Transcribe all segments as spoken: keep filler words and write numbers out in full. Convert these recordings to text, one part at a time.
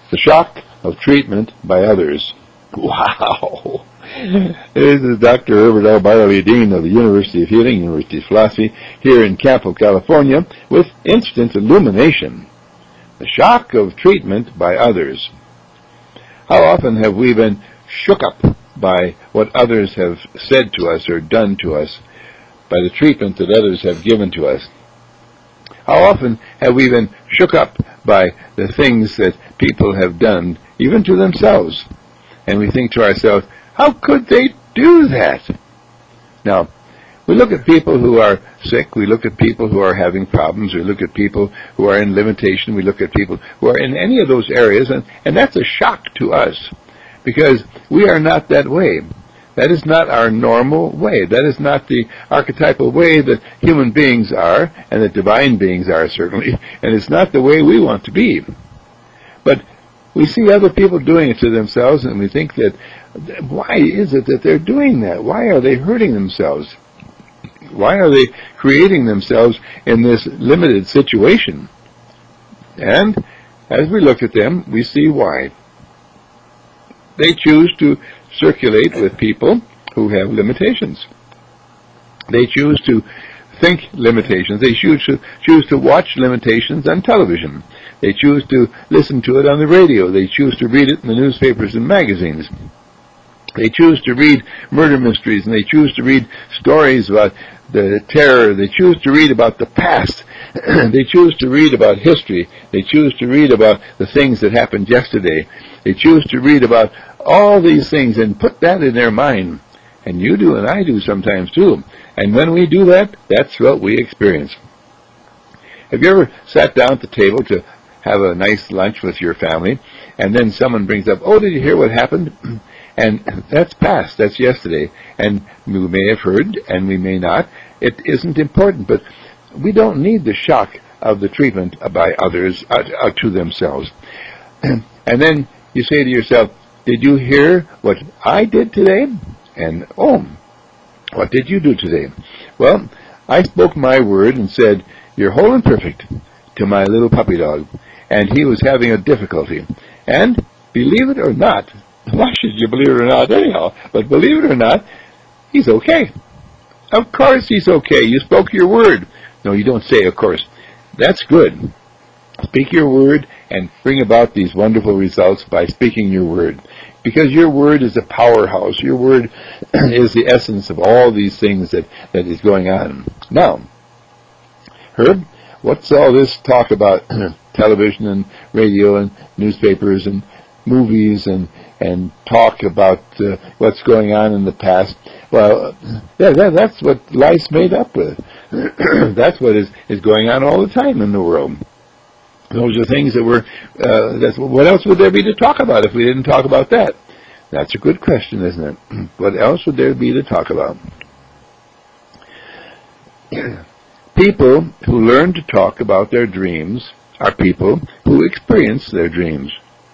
The shock of treatment by others. Wow. This is Doctor Herbert L. Barley, Dean of the University of Healing, University of Philosophy, here in Campo, California, with instant illumination. The shock of treatment by others. How often have we been shook up by what others have said to us or done to us, by the treatment that others have given to us? How often have we been shook up by the things that people have done, even to themselves? And we think to ourselves, how could they do that? Now, we look at people who are sick, we look at people who are having problems, we look at people who are in limitation, we look at people who are in any of those areas, and, and that's a shock to us, because we are not that way. That is not our normal way. That is not the archetypal way that human beings are, and that divine beings are, certainly, and it's not the way we want to be. But we see other people doing it to themselves, and we think that, why is it that they're doing that? Why are they hurting themselves? Why are they creating themselves in this limited situation? And as we look at them, we see why. They choose to circulate with people who have limitations. They choose to think limitations. They choose to, choose to watch limitations on television. They choose to listen to it on the radio. They choose to read it in the newspapers and magazines. They choose to read murder mysteries, and they choose to read stories about the terror. They choose to read about the past. They choose to read about history. They choose to read about the things that happened yesterday. They choose to read about all these things and put that in their mind. And you do, and I do sometimes too. And when we do that, that's what we experience. Have you ever sat down at the table to have a nice lunch with your family, and then someone brings up, oh, did you hear what happened? And that's past, that's yesterday. And we may have heard, and we may not. It isn't important, but we don't need the shock of the treatment by others uh, uh, to themselves. And then you say to yourself, did you hear what I did today? And, oh, what did you do today? Well, I spoke my word and said, you're whole and perfect, to my little puppy dog. And he was having a difficulty. And, believe it or not, why should you believe it or not anyhow? But believe it or not, he's okay. Of course he's okay. You spoke your word. No, you don't say, of course. That's good. Speak your word and bring about these wonderful results by speaking your word. Because your word is a powerhouse. Your word is the essence of all these things that, that is going on. Now, Herb, what's all this talk about television and radio and newspapers and movies and and talk about uh, what's going on in the past? Well, yeah, that, that's what life's made up with. That's what is, is going on all the time in the world. Those are things that were, uh, that's, what else would there be to talk about if we didn't talk about that? That's a good question, isn't it? What else would there be to talk about? People who learn to talk about their dreams are people who experience their dreams.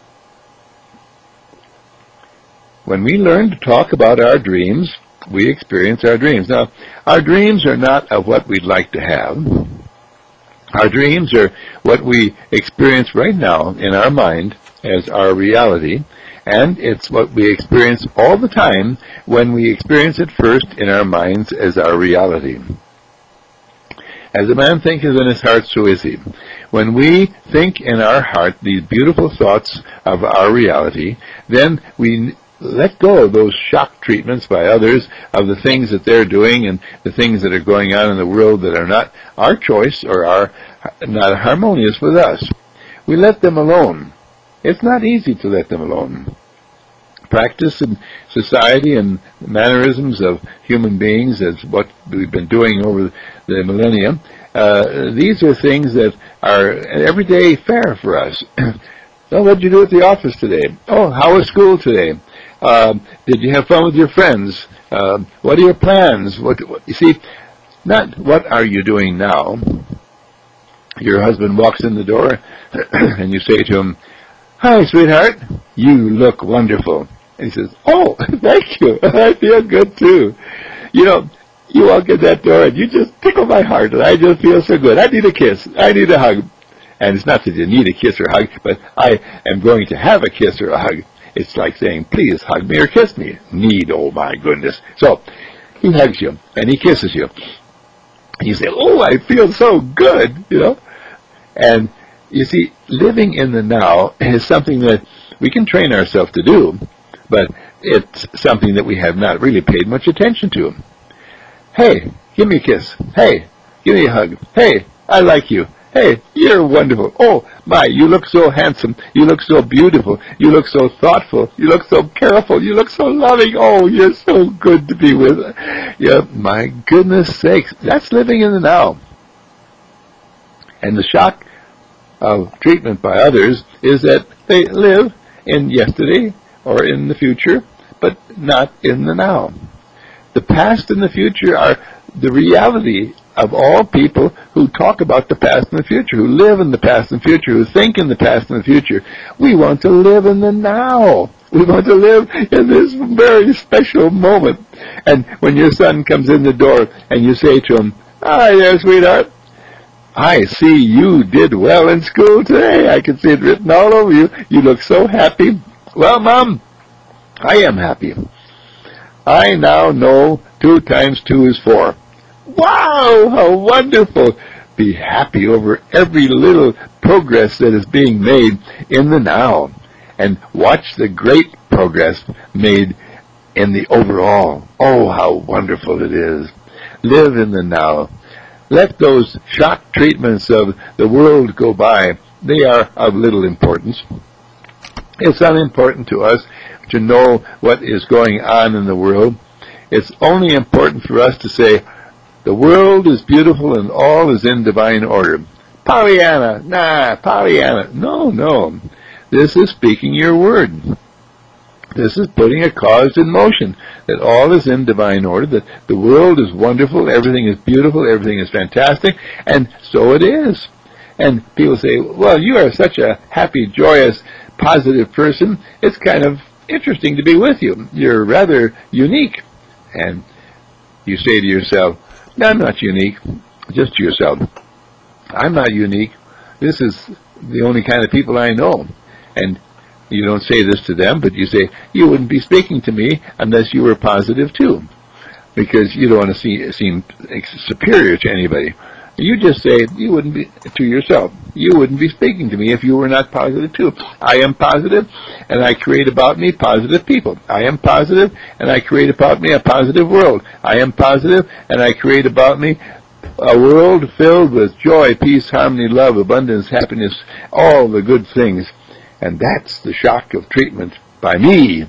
When we learn to talk about our dreams, we experience our dreams. Now, our dreams are not of what we'd like to have. Our dreams are what we experience right now in our mind as our reality, and it's what we experience all the time when we experience it first in our minds as our reality. As a man thinketh in his heart, so is he. When we think in our heart these beautiful thoughts of our reality, then we let go of those shock treatments by others of the things that they're doing and the things that are going on in the world that are not our choice or are not harmonious with us. We let them alone. It's not easy to let them alone. Practice in society and mannerisms of human beings, as what we've been doing over the millennia, uh, these are things that are everyday fare for us. So what did you do at the office today? Oh, how was school today? Uh, did you have fun with your friends? Uh, what are your plans? What, what you see, not what are you doing now. Your husband walks in the door and you say to him, hi, sweetheart, you look wonderful. And he says, oh, thank you. I feel good too. You know, you walk in that door and you just tickle my heart and I just feel so good. I need a kiss. I need a hug. And it's not that you need a kiss or a hug, but I am going to have a kiss or a hug. It's like saying, please hug me or kiss me. Need, oh my goodness. So he hugs you and he kisses you. You say, oh, I feel so good, you know. And you see, living in the now is something that we can train ourselves to do, but it's something that we have not really paid much attention to. Hey, give me a kiss. Hey, give me a hug. Hey, I like you. Hey, you're wonderful. Oh, my, you look so handsome. You look so beautiful. You look so thoughtful. You look so careful. You look so loving. Oh, you're so good to be with. Yeah, my goodness sakes, that's living in the now. And the shock of treatment by others is that they live in yesterday or in the future, but not in the now. The past and the future are the reality of all people who talk about the past and the future, who live in the past and future, who think in the past and the future. We want to live in the now. We want to live in this very special moment. And when your son comes in the door and you say to him, hi there, sweetheart, I see you did well in school today. I can see it written all over you. You look so happy. Well, Mom, I am happy. I now know two times two is four. Wow, how wonderful. Be happy over every little progress that is being made in the now. And watch the great progress made in the overall. Oh, how wonderful it is. Live in the now. Let those shock treatments of the world go by. They are of little importance. It's unimportant to us to know what is going on in the world. It's only important for us to say, the world is beautiful and all is in divine order. Pollyanna, nah, Pollyanna. No, no. This is speaking your word. This is putting a cause in motion, that all is in divine order, that the world is wonderful, everything is beautiful, everything is fantastic, and so it is. And people say, well, you are such a happy, joyous, positive person. It's kind of interesting to be with you. You're rather unique. And you say to yourself, no, I'm not unique, just yourself. I'm not unique. This is the only kind of people I know. And you don't say this to them, but you say, you wouldn't be speaking to me unless you were positive too, because you don't want to see, seem superior to anybody. You just say, you wouldn't be, to yourself, you wouldn't be speaking to me if you were not positive too. I am positive, and I create about me positive people. I am positive, and I create about me a positive world. I am positive, and I create about me a world filled with joy, peace, harmony, love, abundance, happiness, all the good things. And that's the shock of treatment by me.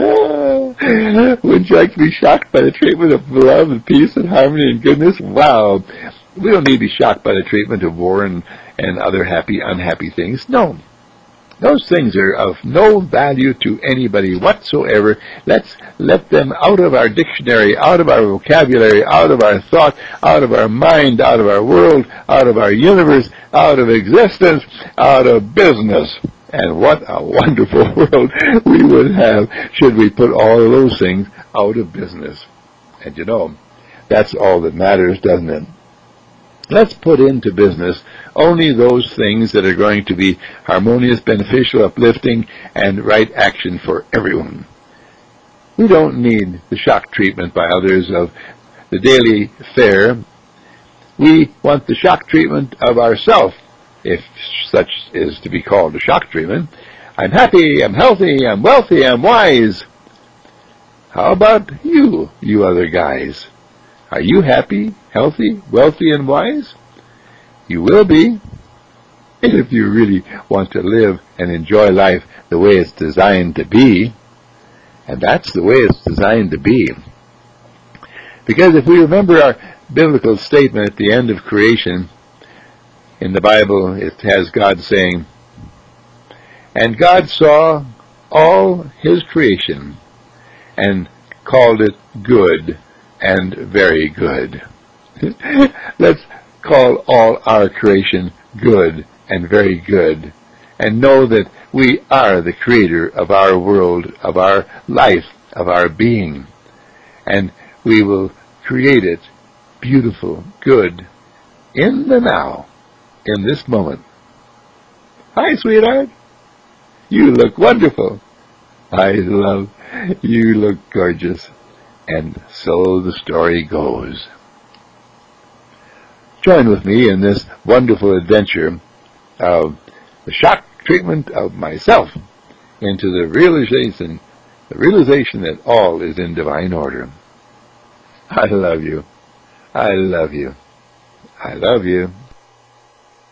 Wouldn't you like to be shocked by the treatment of love and peace and harmony and goodness? Wow. We don't need to be shocked by the treatment of war and, and other happy, unhappy things. No. Those things are of no value to anybody whatsoever. Let's let them out of our dictionary, out of our vocabulary, out of our thought, out of our mind, out of our world, out of our universe, out of existence, out of business. And what a wonderful world we would have should we put all of those things out of business. And you know, that's all that matters, doesn't it? Let's put into business only those things that are going to be harmonious, beneficial, uplifting, and right action for everyone. We don't need the shock treatment by others of the daily fare. We want the shock treatment of ourselves, if such is to be called a shock treatment. I'm happy, I'm healthy, I'm wealthy, I'm wise. How about you, you other guys? Are you happy, healthy, wealthy, and wise? You will be, if you really want to live and enjoy life the way it's designed to be. And that's the way it's designed to be. Because if we remember our biblical statement at the end of creation, in the Bible, it has God saying, and God saw all his creation and called it good and very good. Let's call all our creation good and very good, and know that we are the creator of our world, of our life, of our being, and we will create it beautiful, good, in the now, in this moment. Hi, sweetheart. You look wonderful. I love, you look gorgeous. And so the story goes. Join with me in this wonderful adventure of the shock treatment of myself into the realization, the realization that all is in divine order. I love you. I love you. I love you.